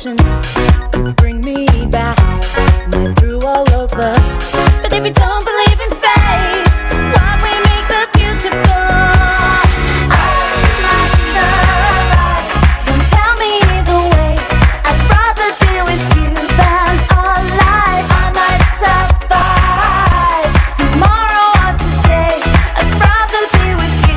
motion to bring me back. Went through all over, but if you don't believe in fate, why we make the future fall? I might survive. Don't tell me the way. I'd rather be with you than alive. I might survive tomorrow or today. I'd rather be with you.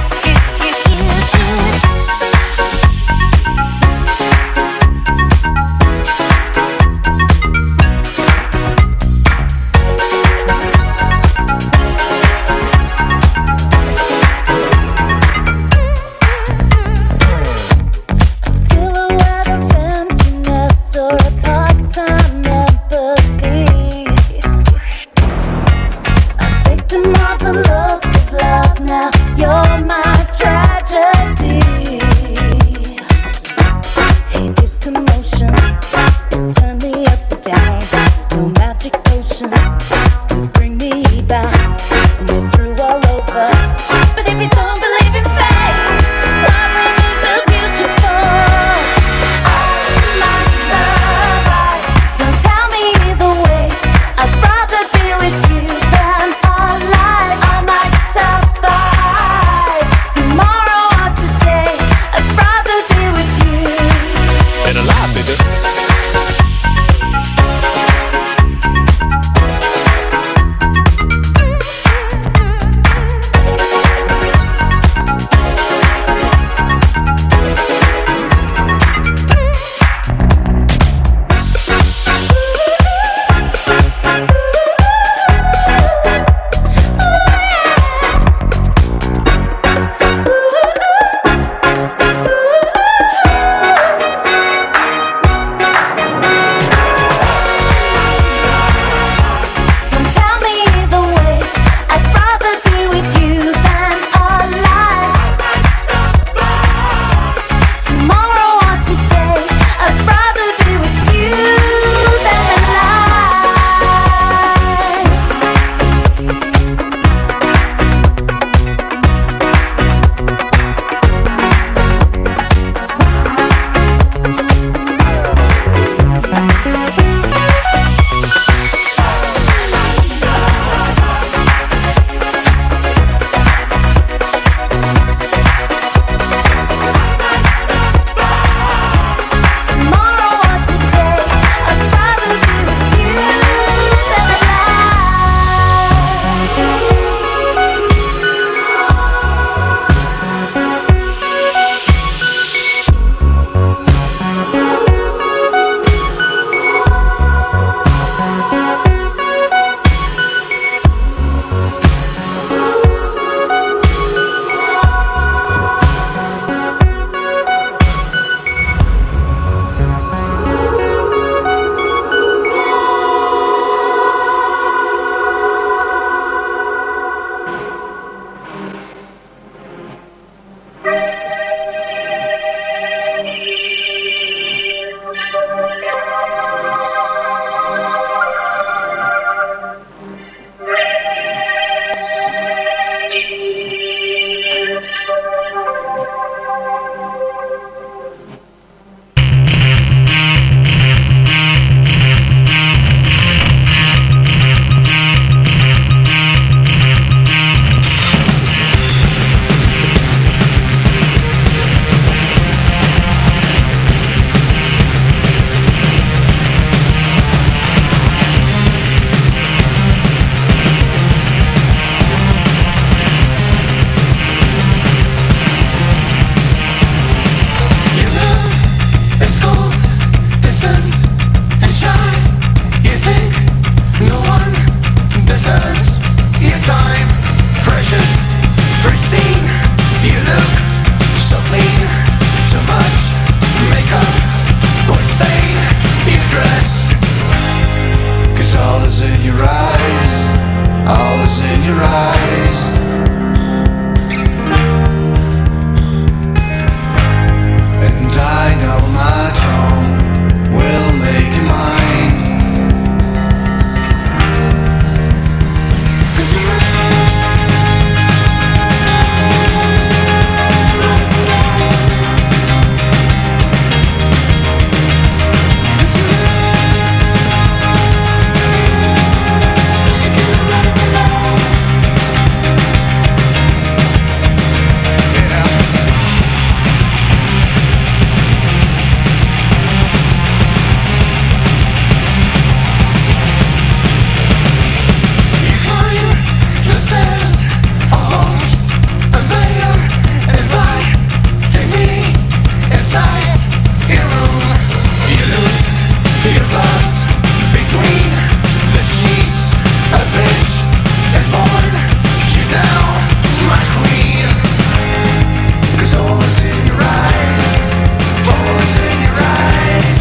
Your glass between the sheets. A fish is born. She's now my queen. 'Cause all is in your eyes. All is in your eyes.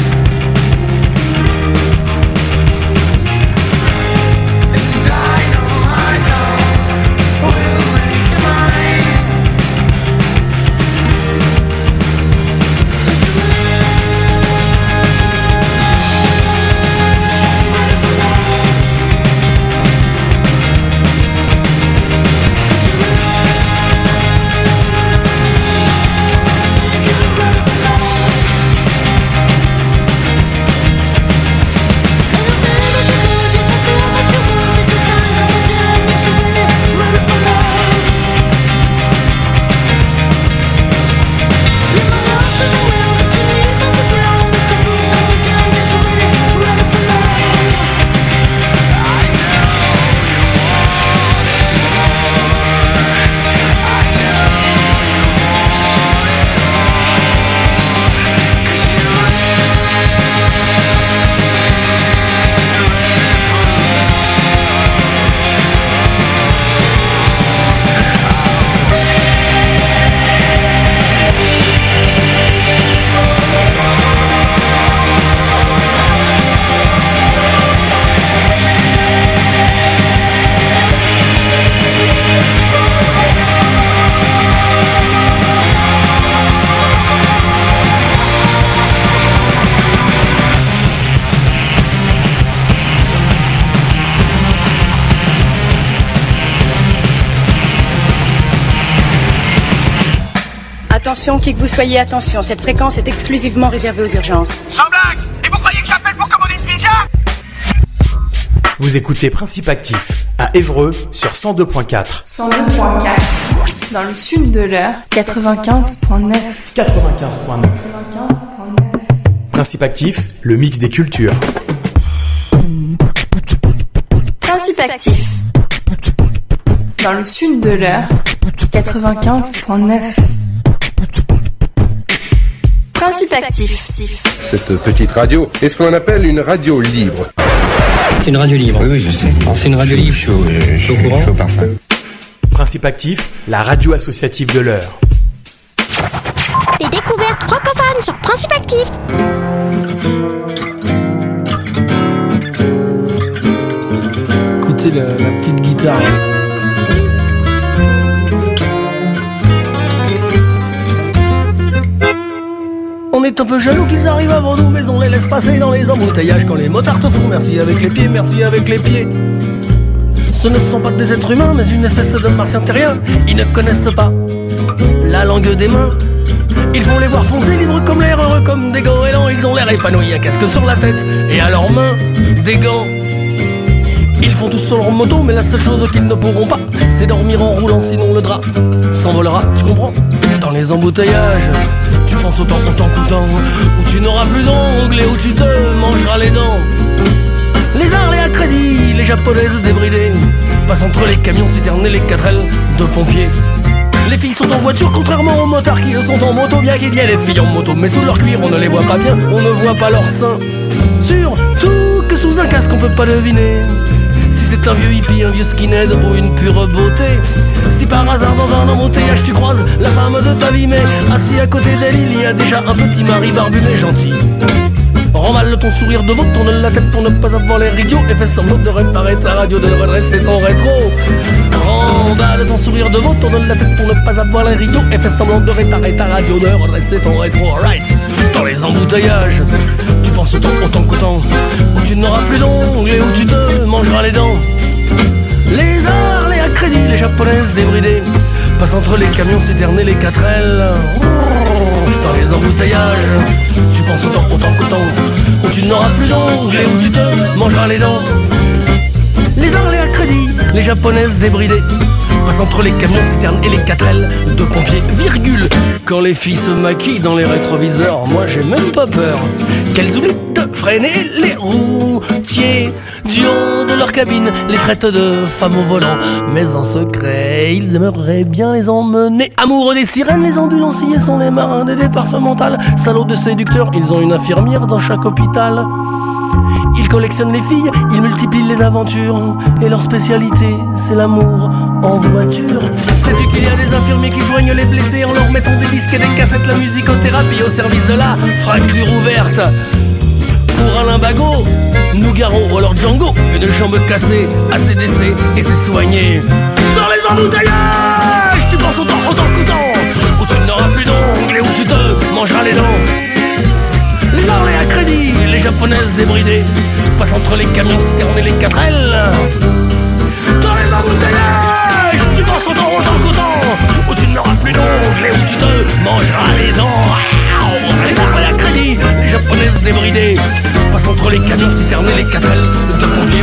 And I know my tongue will make you mine. Attention, qui que vous soyez, attention, cette fréquence est exclusivement réservée aux urgences. Sans blague. Et vous croyez que j'appelle pour commander une pizza? Vous écoutez Principe Actif à Évreux sur 102.4. 102.4. Dans le sud de l'heure, 95.9. 95.9. Principe Actif, le mix des cultures. Principe Actif. Dans le sud de l'heure, 95.9. Principe Actif. Cette petite radio est ce qu'on appelle une radio libre. C'est une radio libre. Oui, je sais. C'est une radio libre. Chaud, au courant. chaud parfum. Principe Actif, la radio associative de l'heure. Les découvertes francophones sur Principe Actif. Écoutez la petite guitare. On est un peu jaloux qu'ils arrivent avant nous, mais on les laisse passer dans les embouteillages quand les motards te font merci avec les pieds, merci avec les pieds. Ce ne sont pas des êtres humains, mais une espèce de martiens terriens. Ils ne connaissent pas la langue des mains. Il faut les voir foncer libres comme l'air, heureux comme des goélands. Ils ont l'air épanouis, un casque sur la tête et à leurs mains des gants. Ils font tous sur leur moto, mais la seule chose qu'ils ne pourront pas, c'est dormir en roulant, sinon le drap s'envolera, tu comprends? Dans les embouteillages, tu penses autant qu'autant, où tu n'auras plus d'ongles et où tu te mangeras les dents. Les Harley à crédit, les japonaises débridées, passent entre les camions citernes et les 4L de pompiers. Les filles sont en voiture, contrairement aux motards qui eux sont en moto. Bien qu'il y ait des filles en moto, mais sous leur cuir on ne les voit pas bien, on ne voit pas leurs seins. Surtout que sous un casque on peut pas deviner si c'est un vieux hippie, un vieux skinhead ou une pure beauté. Si par hasard dans un embouteillage tu croises la femme de ta vie, mais assis à côté d'elle il y a déjà un petit mari barbu mais gentil. Remballe ton sourire de veau, tourne la tête pour ne pas avoir l'air idiot et fais semblant de réparer ta radio, de redresser ton rétro. Remballe ton sourire de veau, tourne la tête pour ne pas avoir l'air idiot et fais semblant de réparer ta radio, de redresser ton rétro. Alright. Dans les embouteillages, tu penses autant qu'autant, où tu n'auras plus d'ongles et où tu te mangeras les dents. Les Harley à crédit, les japonaises débridées, passent entre les camions citernes et les 4L. Dans les embouteillages, tu penses autant qu'autant, où tu n'auras plus d'ongles et où tu te mangeras les dents. Les Harley à crédit, les japonaises débridées, passe entre les camions, citernes et les 4L de pompiers, virgule. Quand les filles se maquillent dans les rétroviseurs, moi j'ai même pas peur qu'elles oublient de freiner les routiers. Du haut de leur cabine, les traitent de femmes au volant, mais en secret, ils aimeraient bien les emmener. Amoureux des sirènes, les ambulanciers sont les marins des départementales. Salauds de séducteurs, ils ont une infirmière dans chaque hôpital. Ils collectionnent les filles, ils multiplient les aventures, et leur spécialité, c'est l'amour en voiture. Sais-tu qu'il y a des infirmiers qui soignent les blessés en leur mettant des disques et des cassettes, la musicothérapie au service de la fracture ouverte. Pour Alain Bagot, Nougaro ou alors Django, une jambe cassée, ACDC et c'est soigné. Dans les embouteillages, tu penses autant qu'autant, où tu n'auras plus d'ongles et où tu te mangeras les dents. Les Harley à crédit, les japonaises débridées, passent entre les camions citernes et les 4L. Dans les embouteillages, tu penses autant qu'autant, où tu n'auras plus d'ongles et où tu te mangeras les dents. Les Harley à crédit, les japonaises débridées, passent entre les camions citernes et les 4L de pompiers.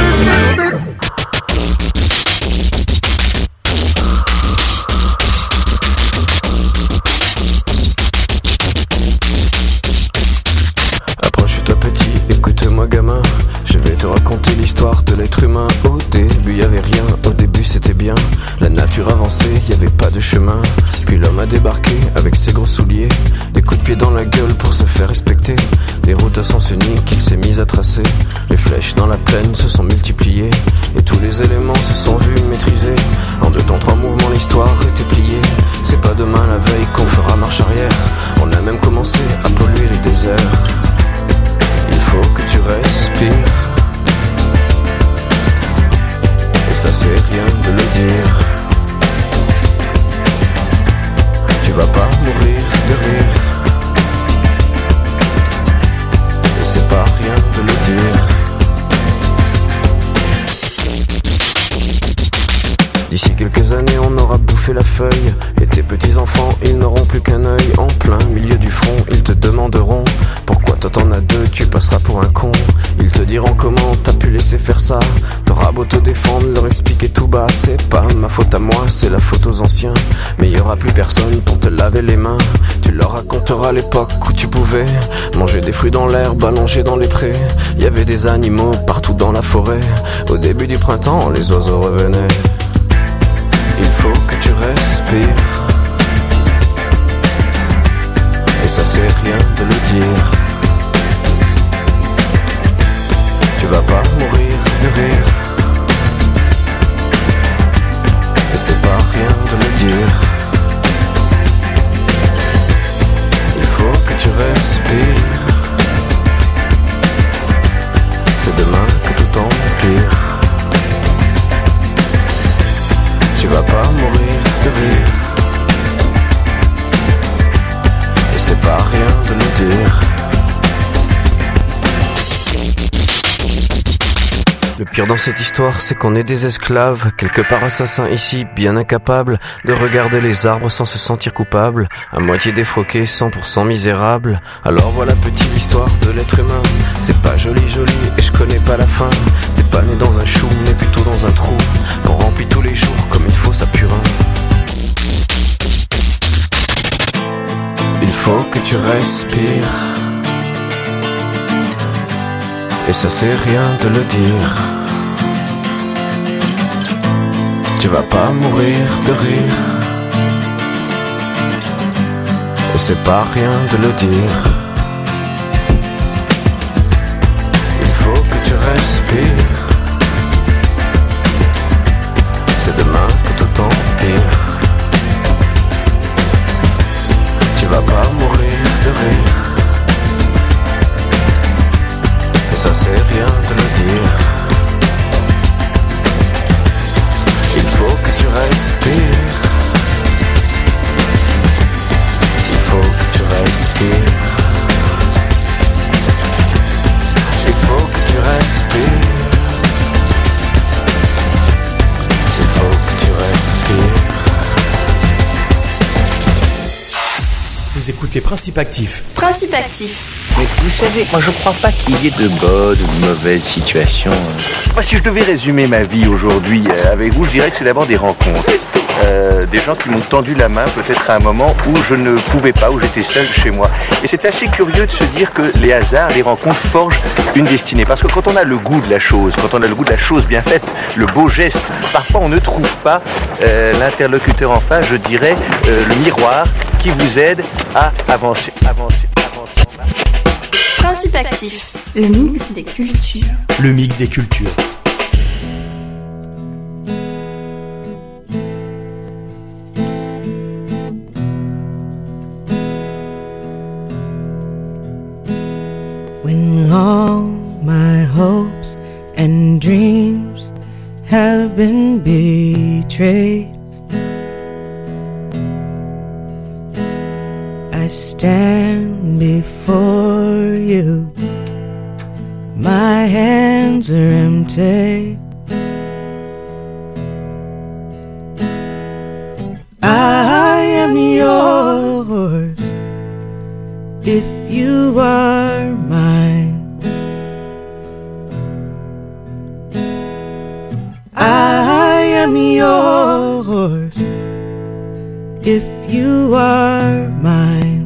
Gamin, je vais te raconter l'histoire de l'être humain. Au début y avait rien, au début c'était bien. La nature avançait, y avait pas de chemin. Puis l'homme a débarqué avec ses gros souliers, des coups de pied dans la gueule pour se faire respecter. Des routes à sens unique qu'il s'est mis à tracer. Les flèches dans la plaine se sont multipliées, et tous les éléments se sont vus maîtrisés. En 2 temps 3 mouvements l'histoire était pliée. C'est pas demain la veille qu'on fera marche arrière. On a même commencé à polluer les déserts. Il faut que tu respires, et ça c'est rien de le dire. Tu vas pas mourir de rire, et c'est pas rien de le dire. D'ici quelques années on aura bouffé la feuille, et tes petits enfants ils n'auront plus qu'un œil. En plein milieu du front ils te demanderont pourquoi toi t'en as 2, tu passeras pour un con. Ils te diront comment t'as pu laisser faire ça. T'auras beau te défendre, leur expliquer tout bas. C'est pas ma faute à moi, c'est la faute aux anciens. Mais y aura plus personne pour te laver les mains. Tu leur raconteras l'époque où tu pouvais manger des fruits dans l'herbe, allongés dans les prés. Y avait des animaux partout dans la forêt. Au début du printemps, les oiseaux revenaient. Il faut que tu respires, et ça c'est rien de le dire. Tu vas pas mourir de rire, et c'est pas rien de le dire. Il faut que tu respires, c'est demain que tout empire. Tu vas pas mourir de rire, et c'est pas rien de le dire. Le pire dans cette histoire, c'est qu'on est des esclaves, quelque part assassins ici, bien incapables de regarder les arbres sans se sentir coupables, à moitié défroqués, 100% misérables. Alors voilà petite l'histoire de l'être humain. C'est pas joli joli et je connais pas la fin. T'es pas né dans un chou, mais plutôt dans un trou qu'on remplit tous les jours comme une fosse à purin. Il faut que tu respires, et ça c'est rien de le dire. Tu vas pas mourir de rire, et c'est pas rien de le dire. Il faut que tu respires, c'est demain que tout empire. Tu vas pas mourir de rire, et ça c'est rien de le dire. Il faut que tu respires, il faut que tu respires, écoutez Principe Actif. Principe Actif. Mais vous savez, moi je crois pas qu'il y ait de bonnes ou de mauvaises situations. Moi, si je devais résumer ma vie aujourd'hui avec vous, je dirais que c'est d'abord des rencontres. Des gens qui m'ont tendu la main peut-être à un moment où je ne pouvais pas, où j'étais seul chez moi. Et c'est assez curieux de se dire que les hasards, les rencontres forgent une destinée. Parce que quand on a le goût de la chose, quand on a le goût de la chose bien faite, le beau geste, parfois on ne trouve pas l'interlocuteur en face, je dirais, le miroir qui vous aide à avancer. Principe Actif, le mix des cultures. Le mix des cultures. When all my hopes and dreams have been betrayed, I stand before you, my hands are empty. I am yours if you are mine. I am yours if you are mine.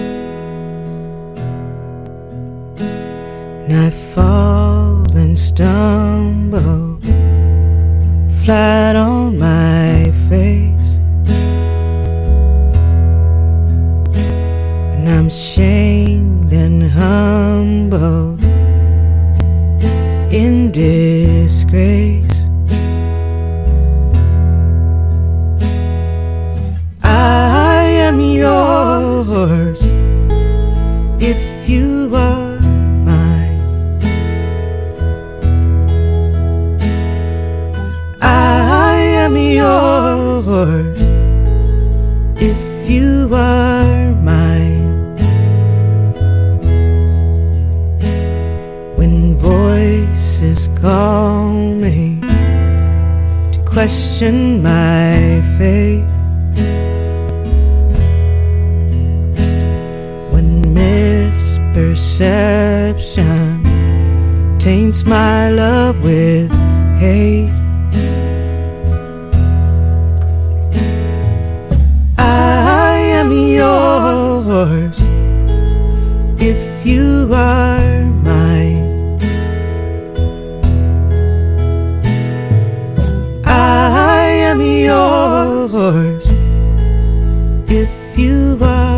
And I fall and stumble flat on my face, and I'm shamed and humbled in disgrace. I am yours if you are mine. I am yours if you are mine. When voices call me to question my faith, perception taints my love with hate, I am yours if you are mine. I am yours if you are.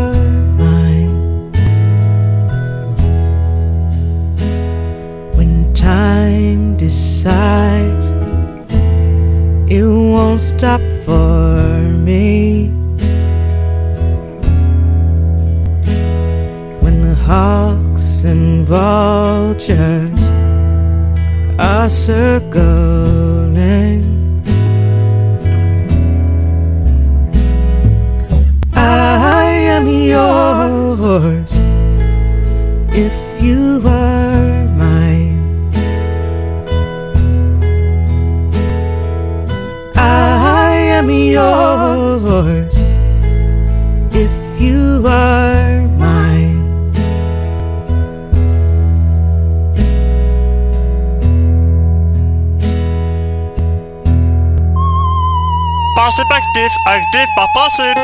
Time decides it won't stop for me. When the hawks and vultures are circling, I am yours if you are mine. I am yours if you are mine. Principe Actif, actif par principe.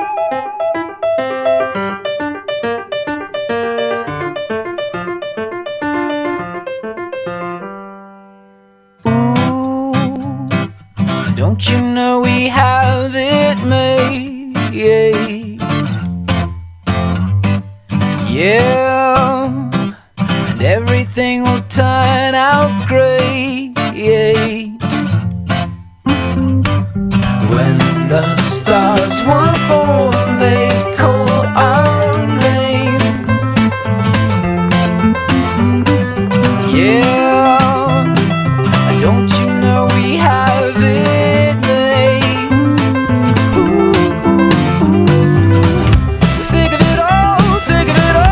Don't you know we have it made? Yeah, and everything will turn out great. When the stars were born, they called our names. Yeah, don't you know we have it made? Ooh, ooh, ooh. We're sick of it all, sick of it all.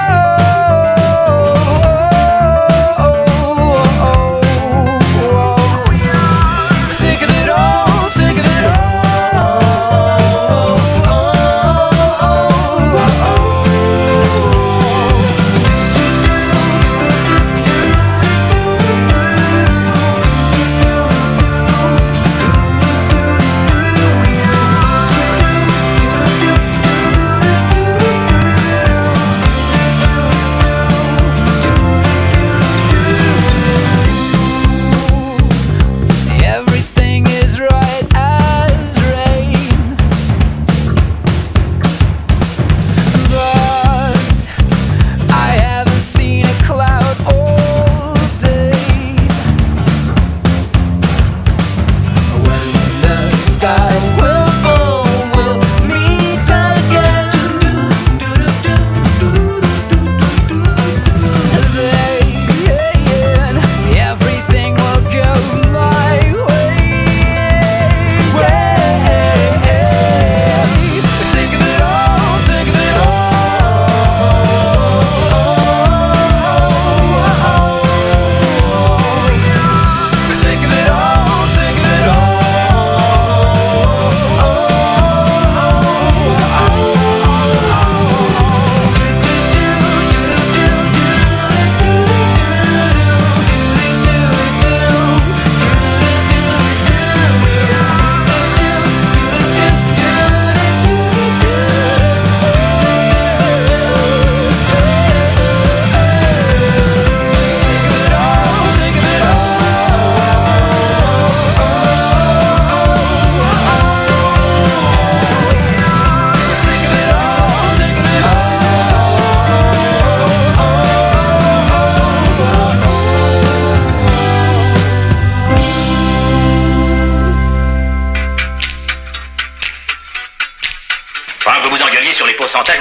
We're sick of it all, sick of it all.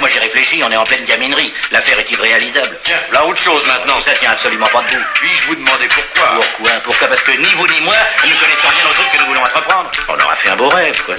moi j'ai réfléchi, on est en pleine gaminerie. L'affaire est irréalisable. Tiens, là autre chose maintenant. Ça tient absolument pas debout. Puis-je vous demander pourquoi? Pourquoi? Parce que ni vous ni moi, nous connaissons rien au truc que nous voulons entreprendre. On aura fait un beau rêve, quoi.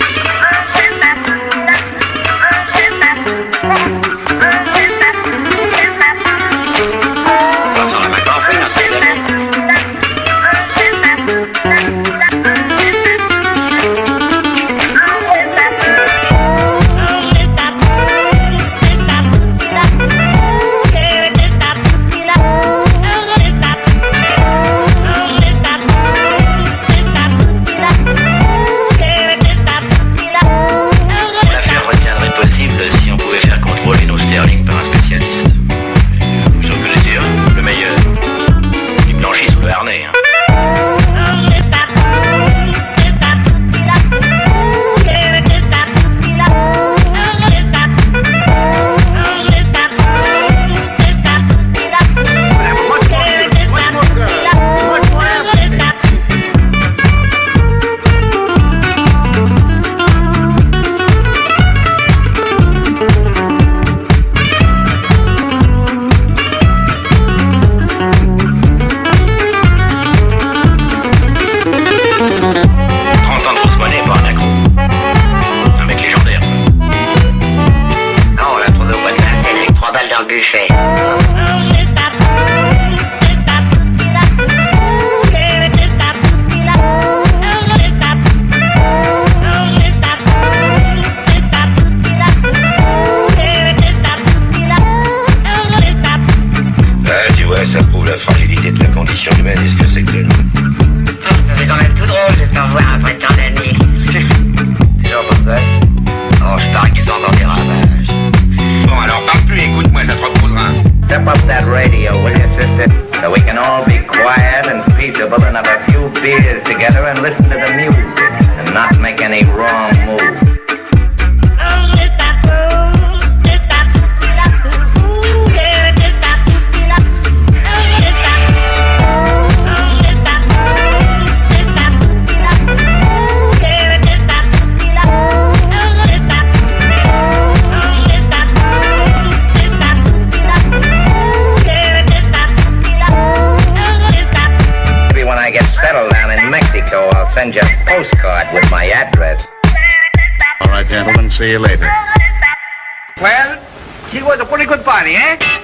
Send you a postcard with my address. All right, gentlemen, see you later. Well, she was a pretty good party, eh?